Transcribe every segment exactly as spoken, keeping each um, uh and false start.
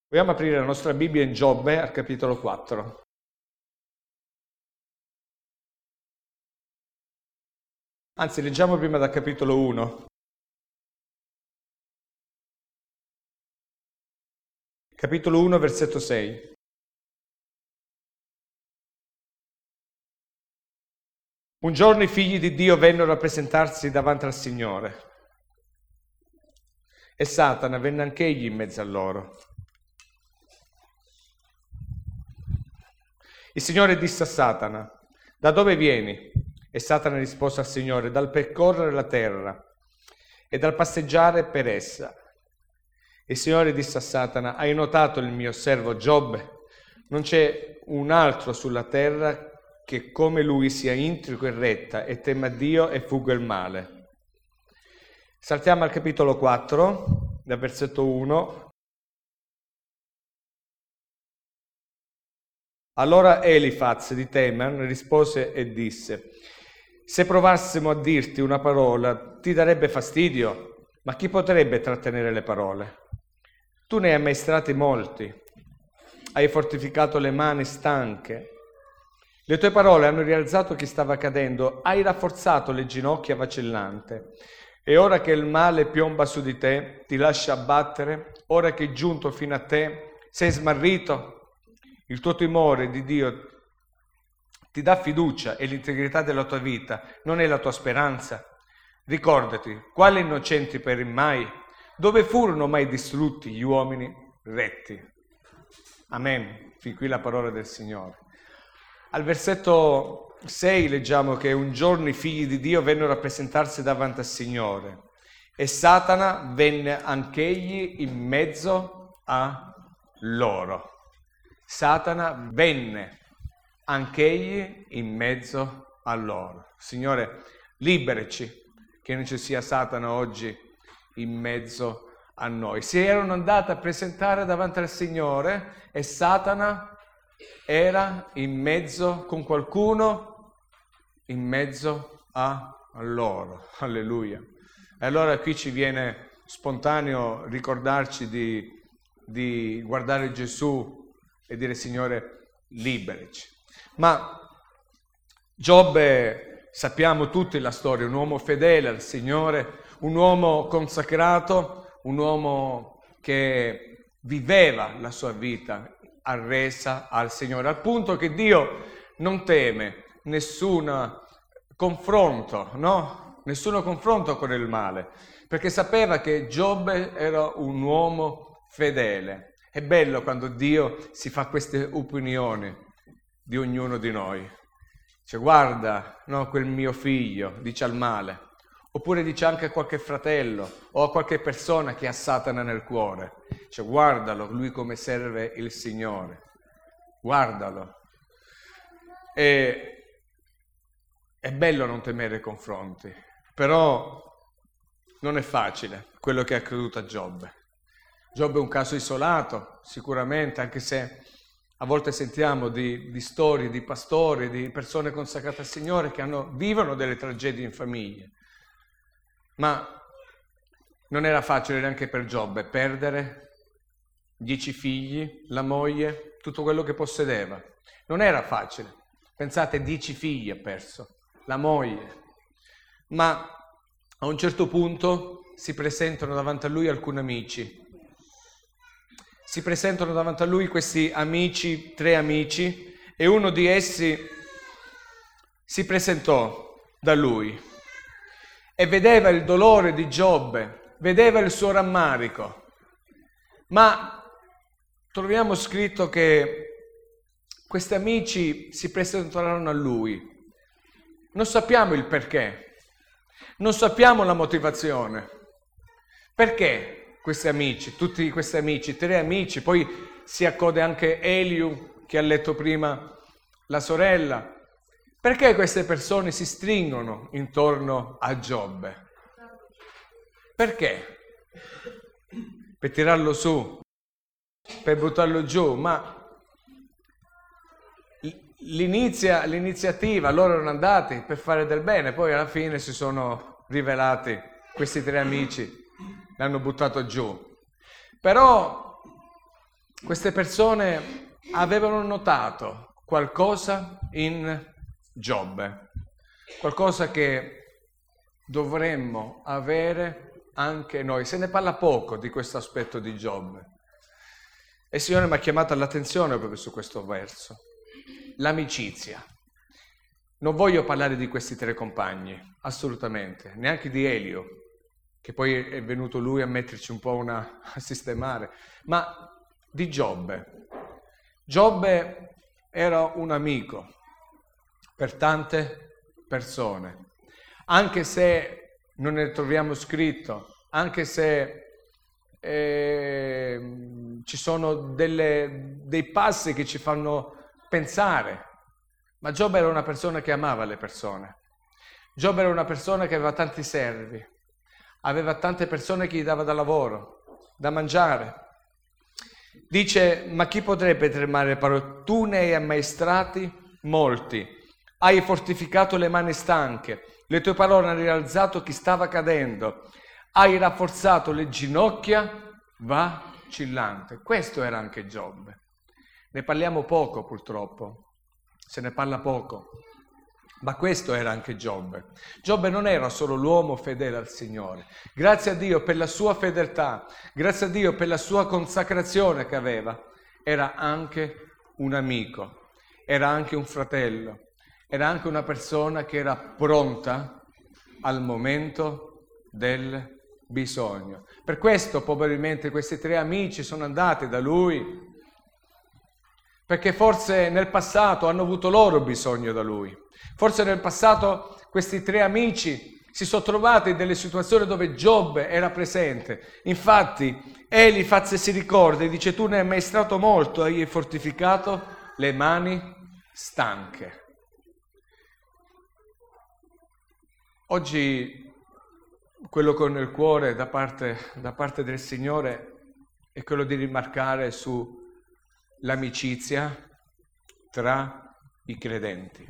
Vogliamo aprire la nostra Bibbia in Giobbe al capitolo quattro. Anzi, leggiamo prima dal capitolo uno. Capitolo uno, versetto sei. Un giorno i figli di Dio vennero a presentarsi davanti al Signore e Satana venne anch'egli in mezzo a loro. Il Signore disse a Satana: da dove vieni? E Satana rispose al Signore: dal percorrere la terra e dal passeggiare per essa. Il Signore disse a Satana: hai notato il mio servo Giobbe? Non c'è un altro sulla terra che come lui sia intrico e retta e tema Dio e fugga il male. Saltiamo al capitolo quattro, dal versetto uno. Allora Elifaz di Teman rispose e disse: se provassimo a dirti una parola, ti darebbe fastidio, ma chi potrebbe trattenere le parole? Tu ne hai ammaestrati molti, hai fortificato le mani stanche. Le tue parole hanno rialzato chi stava cadendo, hai rafforzato le ginocchia vacillante. E ora che il male piomba su di te, ti lascia abbattere, ora che è giunto fino a te, sei smarrito. Il tuo timore di Dio ti dà fiducia e l'integrità della tua vita non è la tua speranza. Ricordati, quali innocenti per il mai? Dove furono mai distrutti gli uomini retti? Amen. Fin qui la parola del Signore. Al versetto sei leggiamo che un giorno i figli di Dio vennero a presentarsi davanti al Signore e Satana venne anch'egli in mezzo a loro. Satana venne anch'egli in mezzo a loro. Signore, liberaci che non ci sia Satana oggi in mezzo a noi. Si erano andati a presentare davanti al Signore e Satana era in mezzo con qualcuno, in mezzo a loro. Alleluia. E allora qui ci viene spontaneo ricordarci di, di guardare Gesù e dire: Signore, liberaci. Ma Giobbe, sappiamo tutti la storia, un uomo fedele al Signore, un uomo consacrato, un uomo che viveva la sua vita arresa al Signore, al punto che Dio non teme nessun confronto, no? Nessun confronto con il male, perché sapeva che Giobbe era un uomo fedele. È bello quando Dio si fa queste opinioni di ognuno di noi. Cioè, guarda, no, quel mio figlio, dice al male. Oppure dice anche a qualche fratello o a qualche persona che ha Satana nel cuore. Cioè, guardalo, lui come serve il Signore. Guardalo. E è bello non temere i confronti, però non è facile quello che è accaduto a Giobbe. Giobbe è un caso isolato, sicuramente, anche se a volte sentiamo di, di storie di pastori, di persone consacrate al Signore che hanno, vivono delle tragedie in famiglia. Ma non era facile neanche per Giobbe perdere dieci figli, la moglie, tutto quello che possedeva. Non era facile. Pensate, dieci figli ha perso, la moglie. Ma a un certo punto si presentano davanti a lui alcuni amici. Si presentano davanti a lui questi amici, tre amici, e uno di essi si presentò da lui e vedeva il dolore di Giobbe, vedeva il suo rammarico. Ma troviamo scritto che questi amici si presentarono a lui. Non sappiamo il perché, non sappiamo la motivazione. Perché questi amici, tutti questi amici, tre amici, poi si accode anche Eliu che ha letto prima la sorella. Perché queste persone si stringono intorno a Giobbe? Perché? Per tirarlo su, per buttarlo giù, ma l'inizia, l'iniziativa, loro erano andati per fare del bene, poi alla fine si sono rivelati questi tre amici, l'hanno buttato giù. Però queste persone avevano notato qualcosa in Giobbe, qualcosa che dovremmo avere anche noi. Se ne parla poco di questo aspetto di Giobbe. E il Signore mi ha chiamato l'attenzione proprio su questo verso. L'amicizia. Non voglio parlare di questi tre compagni, assolutamente, neanche di Elio, che poi è venuto lui a metterci un po' una, a sistemare, ma di Giobbe. Giobbe era un amico per tante persone, anche se non ne troviamo scritto, anche se eh, ci sono delle, dei passi che ci fanno pensare. Ma Giobbe era una persona che amava le persone. Giobbe era una persona che aveva tanti servi, aveva tante persone che gli dava da lavoro, da mangiare. Dice, ma chi potrebbe tremare le parole? Tu ne hai ammaestrati molti, hai fortificato le mani stanche, le tue parole hanno rialzato chi stava cadendo, hai rafforzato le ginocchia vacillante. Questo era anche Giobbe. Ne parliamo poco purtroppo. Se ne parla poco, ma questo era anche Giobbe. Giobbe non era solo l'uomo fedele al Signore. Grazie a Dio per la sua fedeltà, grazie a Dio per la sua consacrazione che aveva, era anche un amico, era anche un fratello, era anche una persona che era pronta al momento del bisogno. Per questo probabilmente questi tre amici sono andati da lui, perché forse nel passato hanno avuto loro bisogno da lui. Forse nel passato questi tre amici si sono trovati in delle situazioni dove Giobbe era presente. Infatti Elifaz si ricorda e dice, tu ne hai ammaestrato molto, hai fortificato le mani stanche. Oggi quello che ho nel cuore da parte, da parte del Signore è quello di rimarcare su l'amicizia tra i credenti,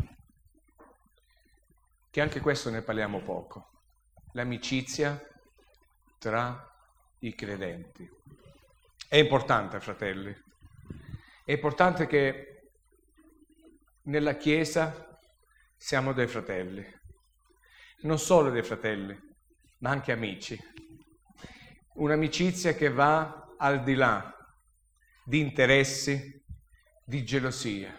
che anche questo ne parliamo poco, l'amicizia tra i credenti. È importante, fratelli, è importante che nella Chiesa siamo dei fratelli, non solo dei fratelli, ma anche amici, un'amicizia che va al di là di interessi, di gelosia,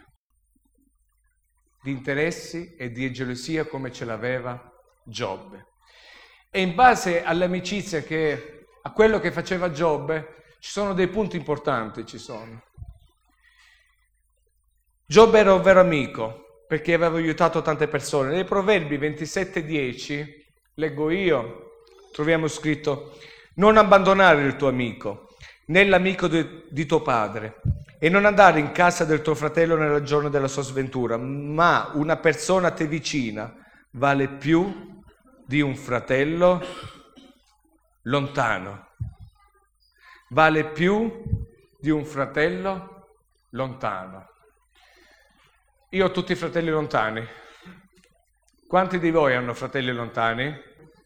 di interessi e di gelosia come ce l'aveva Giobbe. E in base all'amicizia che, a quello che faceva Giobbe, ci sono dei punti importanti, ci sono. Giobbe era un vero amico, perché aveva aiutato tante persone. Nei Proverbi ventisette dieci, leggo io, troviamo scritto, non abbandonare il tuo amico, né l'amico di, di tuo padre, e non andare in casa del tuo fratello nel giorno della sua sventura, ma una persona a te vicina vale più di un fratello lontano. Vale più di un fratello lontano. Io ho tutti i fratelli lontani. Quanti di voi hanno fratelli lontani?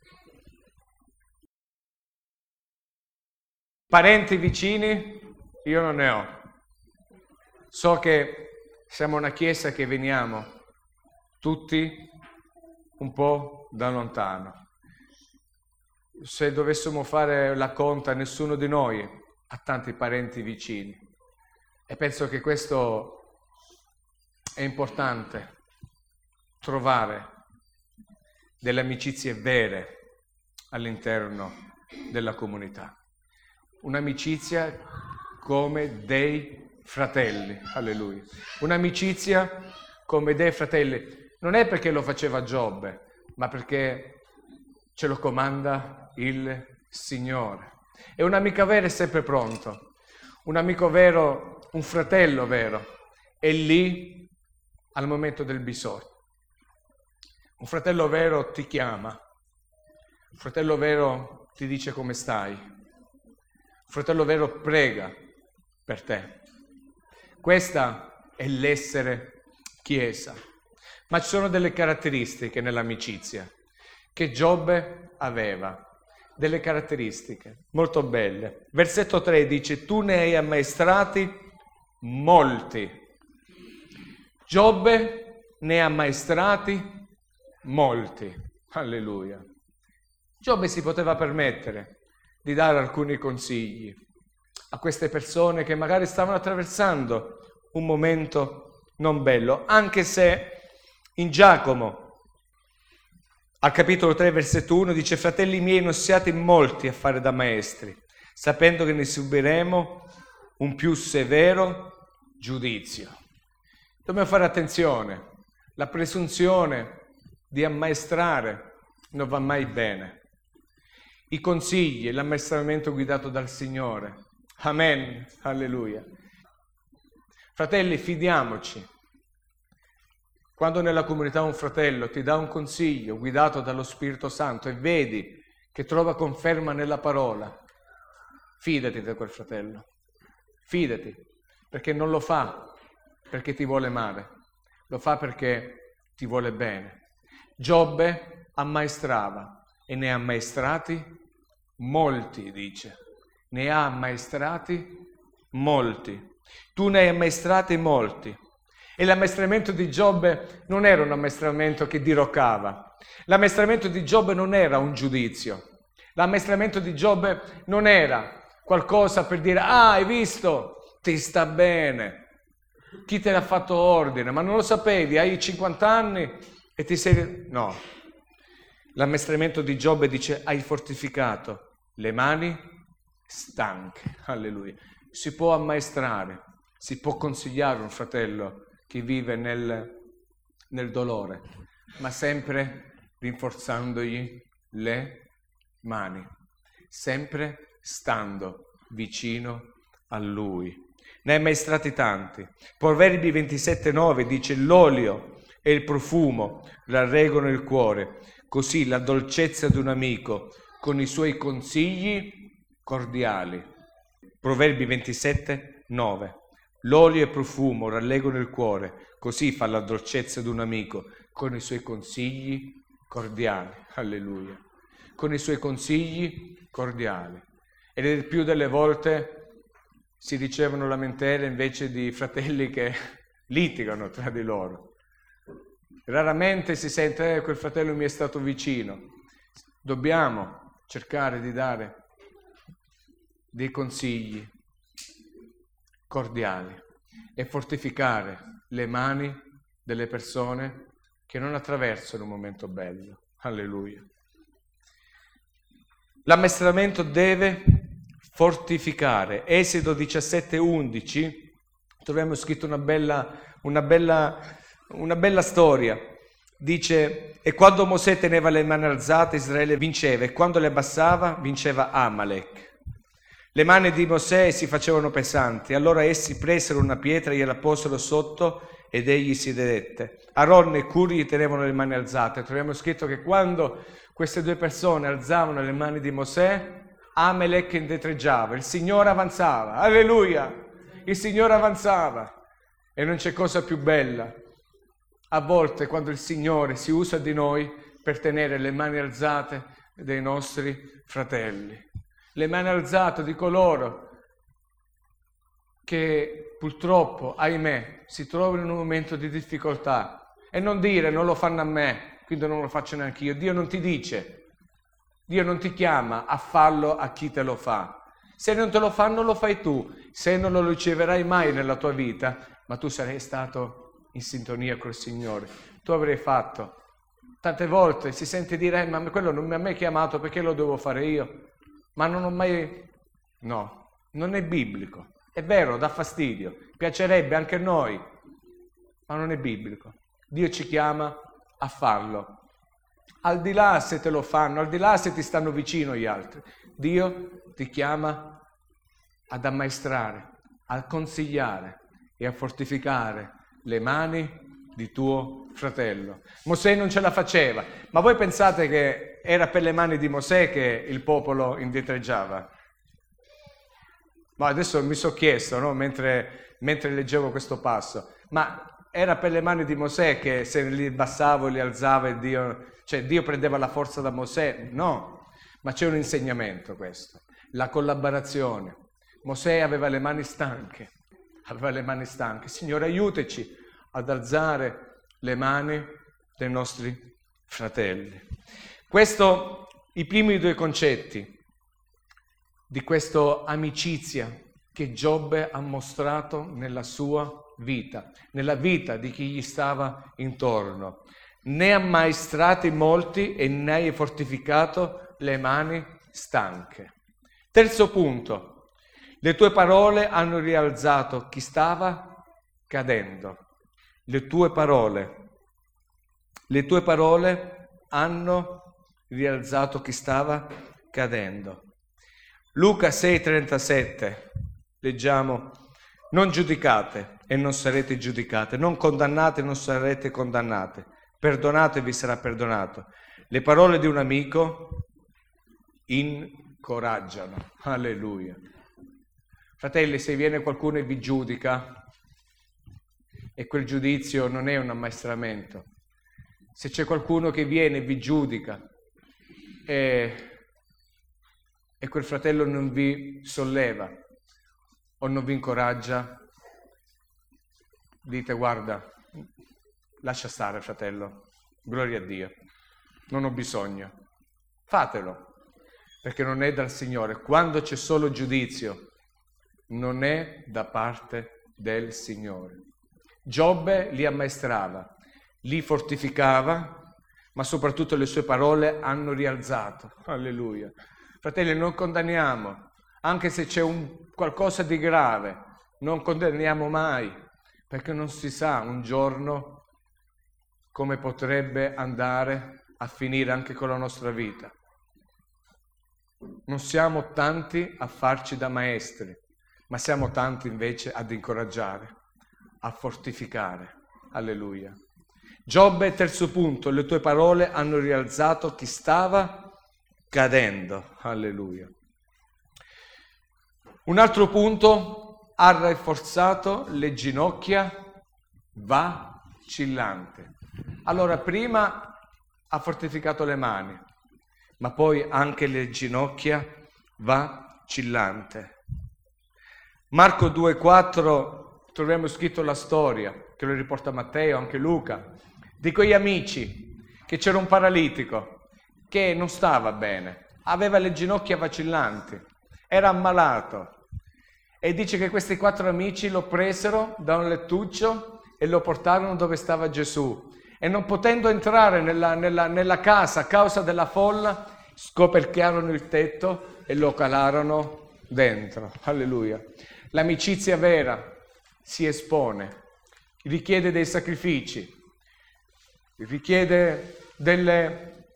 Parenti vicini? Io non ne ho. So che siamo una chiesa che veniamo tutti un po' da lontano. Se dovessimo fare la conta, nessuno di noi ha tanti parenti vicini. E penso che questo è importante, trovare delle amicizie vere all'interno della comunità. Un'amicizia come dei fratelli, alleluia. Un'amicizia come dei fratelli. Non è perché lo faceva Giobbe, ma perché ce lo comanda il Signore. E un amico vero è sempre pronto. Un amico vero, un fratello vero, è lì al momento del bisogno. Un fratello vero ti chiama. Un fratello vero ti dice come stai. Un fratello vero prega per te. Questa è l'essere Chiesa. Ma ci sono delle caratteristiche nell'amicizia che Giobbe aveva. delle caratteristiche molto belle. Versetto tre dice: tu ne hai ammaestrati molti. Giobbe ne ha ammaestrati molti. Alleluia. Giobbe si poteva permettere di dare alcuni consigli a queste persone che magari stavano attraversando un momento non bello, anche se in Giacomo al capitolo tre, versetto uno, dice: fratelli miei, non siate molti a fare da maestri, sapendo che ne subiremo un più severo giudizio. Dobbiamo fare attenzione. La presunzione di ammaestrare non va mai bene. I consigli e l'ammaestramento guidato dal Signore. Amen. Alleluia. Fratelli, fidiamoci. Quando nella comunità un fratello ti dà un consiglio guidato dallo Spirito Santo e vedi che trova conferma nella parola, fidati di quel fratello, fidati, perché non lo fa perché ti vuole male, lo fa perché ti vuole bene. Giobbe ammaestrava e ne ha ammaestrati molti, dice, ne ha ammaestrati molti. Tu ne hai ammaestrati molti. E l'ammaestramento di Giobbe non era un ammaestramento che diroccava. L'ammaestramento di Giobbe non era un giudizio. L'ammaestramento di Giobbe non era qualcosa per dire: ah, hai visto, ti sta bene. Chi te l'ha fatto ordine? Ma non lo sapevi, hai cinquanta anni e ti sei... No. L'ammaestramento di Giobbe dice: hai fortificato le mani stanche. Alleluia. Si può ammaestrare, si può consigliare un fratello che vive nel, nel dolore, ma sempre rinforzandogli le mani, sempre stando vicino a lui. Ne hai ammaestrati tanti. Proverbi ventisette nove dice: l'olio e il profumo rallegano il cuore, così la dolcezza di un amico con i suoi consigli cordiali. Proverbi ventisette nove. L'olio e il profumo rallegano il cuore, così fa la dolcezza di un amico con i suoi consigli cordiali. Alleluia. Con i suoi consigli cordiali. Ed il più delle volte si ricevono lamentele invece di fratelli che litigano tra di loro. Raramente si sente: eh, quel fratello mi è stato vicino. Dobbiamo cercare di dare dei consigli cordiali e fortificare le mani delle persone che non attraversano un momento bello. Alleluia. L'ammaestramento deve fortificare. Esodo diciassette undici troviamo scritto una bella, una bella, una bella storia. Dice: e quando Mosè teneva le mani alzate Israele vinceva, e quando le abbassava vinceva Amalek. Le mani di Mosè si facevano pesanti, allora essi presero una pietra e gliela posero sotto ed egli si sedette. Aaron e Curi gli tenevano le mani alzate. Troviamo scritto che quando queste due persone alzavano le mani di Mosè, Amalek indietreggiava, il Signore avanzava. Alleluia! Il Signore avanzava. E non c'è cosa più bella. A volte quando il Signore si usa di noi per tenere le mani alzate dei nostri fratelli. Le mani alzate di coloro che purtroppo, ahimè, si trovano in un momento di difficoltà. E non dire: non lo fanno a me, quindi non lo faccio neanche io. Dio non ti dice, Dio non ti chiama a farlo a chi te lo fa. Se non te lo fanno, lo fai tu. Se non lo riceverai mai nella tua vita, ma tu sarai stato in sintonia col Signore. Tu avrai fatto. Tante volte si sente dire: eh, ma quello non mi ha mai chiamato, perché lo devo fare io? Ma non ho mai... No, non è biblico. È vero, dà fastidio, piacerebbe anche a noi, ma non è biblico. Dio ci chiama a farlo. Al di là se te lo fanno, al di là se ti stanno vicino gli altri. Dio ti chiama ad ammaestrare, a consigliare e a fortificare le mani di tuo fratello. Mosè non ce la faceva, ma voi pensate che era per le mani di Mosè che il popolo indietreggiava? Ma adesso mi sono chiesto, no, mentre, mentre leggevo questo passo, ma era per le mani di Mosè che se li abbassavo, li alzava e Dio, cioè Dio prendeva la forza da Mosè? No, Ma c'è un insegnamento questo, la collaborazione. Mosè aveva le mani stanche, aveva le mani stanche. Signore, aiutaci ad alzare le mani dei nostri fratelli. Questo, i primi due concetti di questa amicizia che Giobbe ha mostrato nella sua vita, nella vita di chi gli stava intorno. Ne ha ammaestrati molti e ne hai fortificato le mani stanche. Terzo punto. Le tue parole hanno rialzato chi stava cadendo. Le tue parole, le tue parole hanno rialzato chi stava cadendo. Luca sei trentasette, leggiamo: non giudicate e non sarete giudicate, non condannate e non sarete condannate, perdonate e vi sarà perdonato. Le parole di un amico incoraggiano. Alleluia. Fratelli, se viene qualcuno e vi giudica, e quel giudizio non è un ammaestramento, se c'è qualcuno che viene e vi giudica e, e quel fratello non vi solleva o non vi incoraggia, dite: guarda, lascia stare fratello, gloria a Dio, non ho bisogno. Fatelo, perché non è dal Signore. Quando c'è solo giudizio, non è da parte del Signore. Giobbe li ammaestrava, li fortificava, ma soprattutto le sue parole hanno rialzato. Alleluia. Fratelli, non condanniamo, anche se c'è un qualcosa di grave, non condanniamo mai, perché non si sa un giorno come potrebbe andare a finire anche con la nostra vita. Non siamo tanti a farci da maestri, ma siamo tanti invece ad incoraggiare, a fortificare. Alleluia. Giobbe, terzo punto, le tue parole hanno rialzato chi stava cadendo. Alleluia. Un altro punto, ha rafforzato le ginocchia vacillanti. Allora, prima ha fortificato le mani, ma poi anche le ginocchia vacillante. Marco due quattro troviamo scritto la storia, che lo riporta Matteo, anche Luca, di quegli amici, che c'era un paralitico che non stava bene, aveva le ginocchia vacillanti, era ammalato, e dice che questi quattro amici lo presero da un lettuccio e lo portarono dove stava Gesù, e non potendo entrare nella, nella, nella casa a causa della folla, scoperchiarono il tetto e lo calarono dentro. Alleluia. L'amicizia vera si espone, richiede dei sacrifici, richiede delle...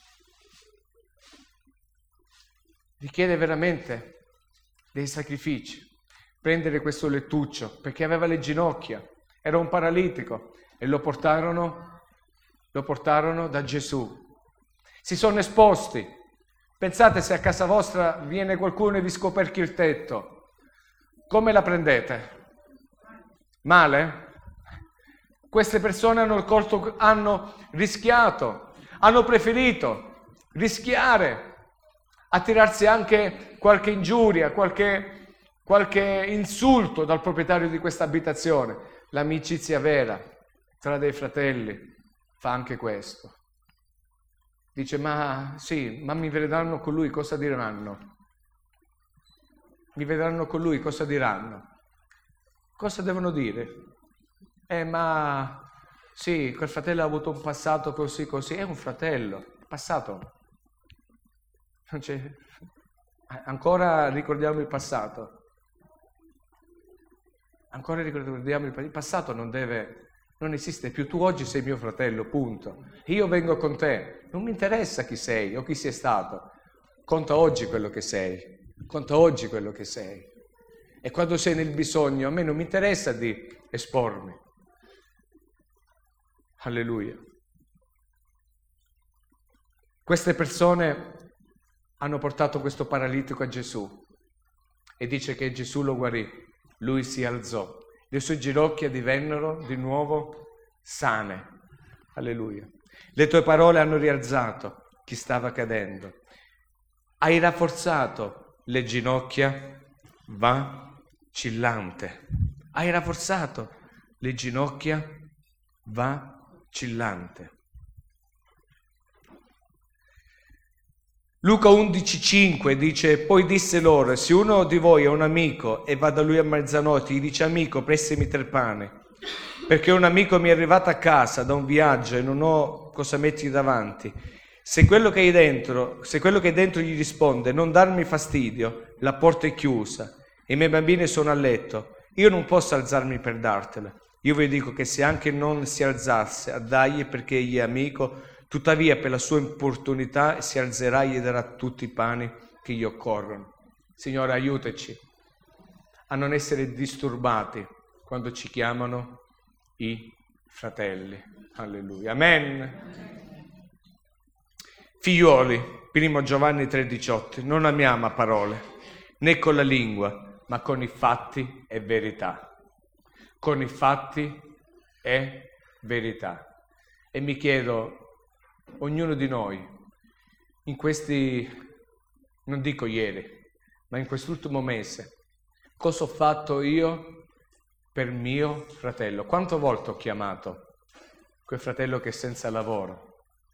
richiede veramente dei sacrifici. Prendere questo lettuccio, perché aveva le ginocchia, era un paralitico, e lo portarono, lo portarono da Gesù. Si sono esposti. Pensate, se a casa vostra viene qualcuno e vi scoperchia il tetto, come la prendete? Male? Queste persone hanno, colto, hanno rischiato, hanno preferito rischiare, attirarsi anche qualche ingiuria, qualche, qualche insulto dal proprietario di questa abitazione. L'amicizia vera tra dei fratelli fa anche questo. Dice: ma sì, ma mi vedranno con lui, cosa diranno? Mi vedranno con lui, cosa diranno? Cosa devono dire? Eh, ma sì, quel fratello ha avuto un passato così così, è un fratello, passato. Non c'è... Ancora ricordiamo il passato. Ancora ricordiamo il passato. Il passato non deve, non esiste più. Tu oggi sei mio fratello, punto. Io vengo con te. Non mi interessa chi sei o chi sei stato. Conta oggi quello che sei. Conta oggi quello che sei. E quando sei nel bisogno, a me non mi interessa di espormi. Alleluia. Queste persone hanno portato questo paralitico a Gesù e dice che Gesù lo guarì. Lui si alzò. Le sue ginocchia divennero di nuovo sane. Alleluia. Le tue parole hanno rialzato chi stava cadendo. Hai rafforzato le ginocchia vacillante. Hai rafforzato le ginocchia vacillante. Luca undici cinque dice: poi disse loro, se uno di voi ha un amico e va da lui a mezzanotte, gli dice: amico, prestami tre pane, perché un amico mi è arrivato a casa da un viaggio e non ho cosa mettergli davanti. Se quello che hai dentro, se quello che è dentro gli risponde: non darmi fastidio, la porta è chiusa e i miei bambini sono a letto, io non posso alzarmi per dartela. Io vi dico che se anche non si alzasse a dargli perché egli è amico, tuttavia per la sua importunità si alzerà e gli darà tutti i pani che gli occorrono. Signore, aiutaci a non essere disturbati quando ci chiamano i fratelli. Alleluia. Amen. Figliuoli, primo Giovanni tre diciotto, non amiamo a parole, né con la lingua, ma con i fatti e verità. Con i fatti e verità. E mi chiedo, ognuno di noi, in questi, non dico ieri, ma in quest'ultimo mese, cosa ho fatto io per mio fratello? Quante volte ho chiamato quel fratello che è senza lavoro?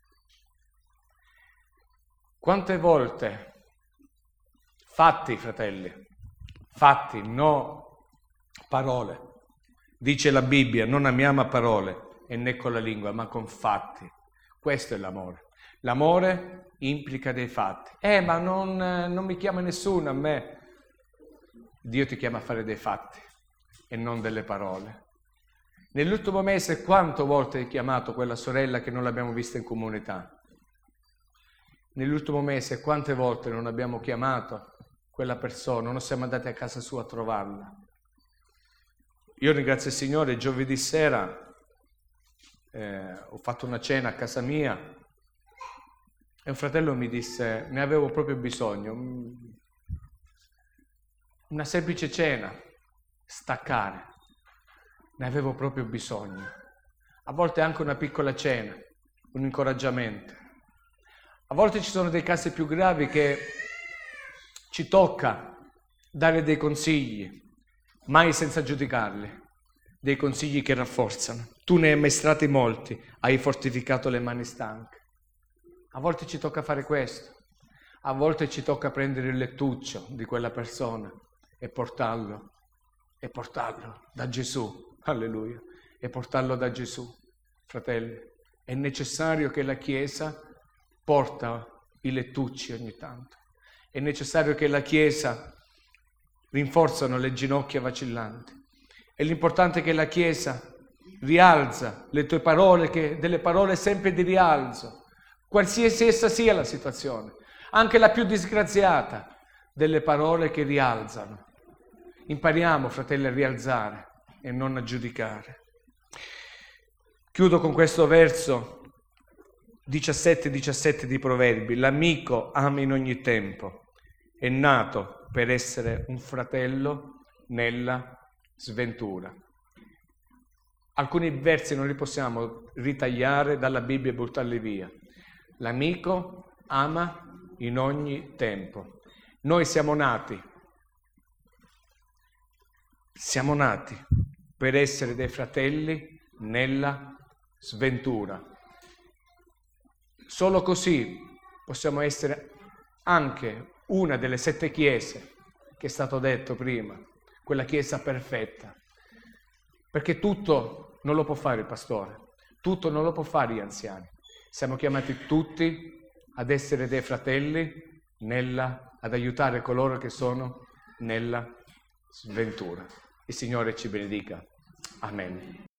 Quante volte? Fatti, fratelli, fatti, no parole. Dice la Bibbia, non amiamo a parole e né con la lingua, ma con fatti. Questo è l'amore. L'amore implica dei fatti. Eh, ma non, non mi chiama nessuno a me. Dio ti chiama a fare dei fatti e non delle parole. Nell'ultimo mese quante volte hai chiamato quella sorella che non l'abbiamo vista in comunità? Nell'ultimo mese quante volte non abbiamo chiamato quella persona, non siamo andati a casa sua a trovarla? Io ringrazio il Signore, giovedì sera eh, ho fatto una cena a casa mia e un fratello mi disse, ne avevo proprio bisogno, una semplice cena, staccare, ne avevo proprio bisogno. A volte anche una piccola cena, un incoraggiamento. A volte ci sono dei casi più gravi che ci tocca dare dei consigli, mai senza giudicarli, dei consigli che rafforzano. Tu ne hai ammaestrati molti, hai fortificato le mani stanche. A volte ci tocca fare questo, a volte ci tocca prendere il lettuccio di quella persona e portarlo, e portarlo da Gesù, alleluia, e portarlo da Gesù. Fratelli, è necessario che la Chiesa porta i lettucci ogni tanto, è necessario che la Chiesa rinforzano le ginocchia vacillanti. E l'importante è che la Chiesa rialza le tue parole, che delle parole sempre di rialzo, qualsiasi essa sia la situazione, anche la più disgraziata, delle parole che rialzano. Impariamo, fratelli, a rialzare e non a giudicare. Chiudo con questo verso diciassette diciassette di Proverbi. L'amico ama in ogni tempo, è nato per essere un fratello nella sventura. Alcuni versi non li possiamo ritagliare dalla Bibbia e buttarli via. L'amico ama in ogni tempo. Noi siamo nati, siamo nati per essere dei fratelli nella sventura. Solo così possiamo essere anche una delle sette chiese che è stato detto prima, quella chiesa perfetta, perché tutto non lo può fare il pastore, tutto non lo può fare gli anziani. Siamo chiamati tutti ad essere dei fratelli nella, ad aiutare coloro che sono nella sventura. Il Signore ci benedica. Amen.